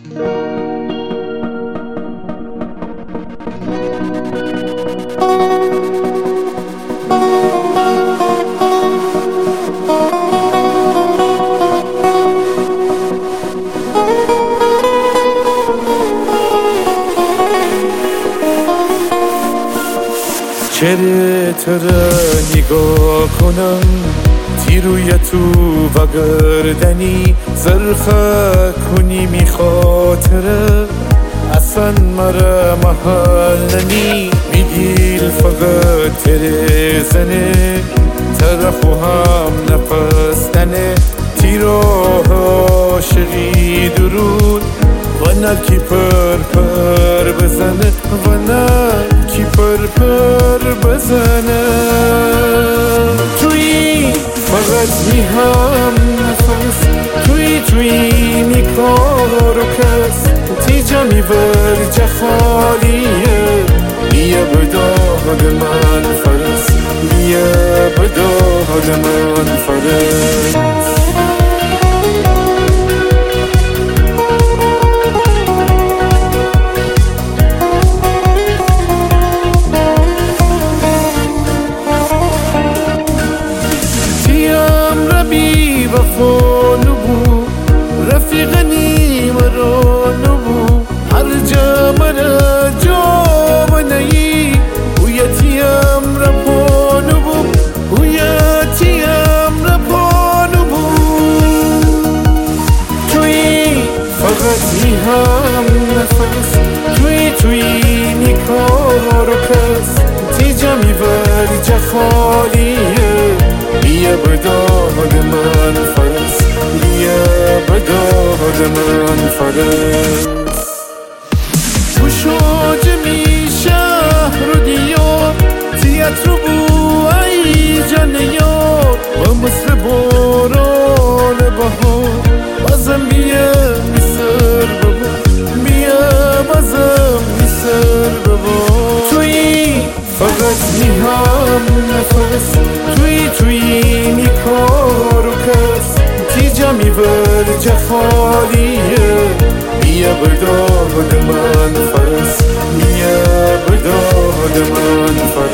چرا تو را نگاه کنم تیروی تو و گردنی زرخه کنی می خاطره اصلا مرا محل نمی میگیل فقط تره زنه طرف و هم نفس تنه تیراه عاشقی درون و نلکی پر پر بزنه و نلکی پر پر بزنه توی فقط می هم نفس توی می کار و کس تیجا می ورجه خالیه بیا بداد من فرس بیا بداد من فرس بی وفا نبو رفیقنی مرا نبو هر جا مرا جا نهی هویتیم را پا نبو هویتیم را پا نبو توی فقط می هم نفس توی نیکار و کس تیجا می ورجه خالیه بیا بداد من فرس بیا بداد من فرس گشاج می شهر و دیار تیاتر بو ای جان یار و مثل باران بهار بازم بیا می سر ببار بیا بازم می سر ببار توی فقط می هم نفس توی می کار و کس تیجا می ورجه خالیه بیا بداد من فرس بیا بداد من فرس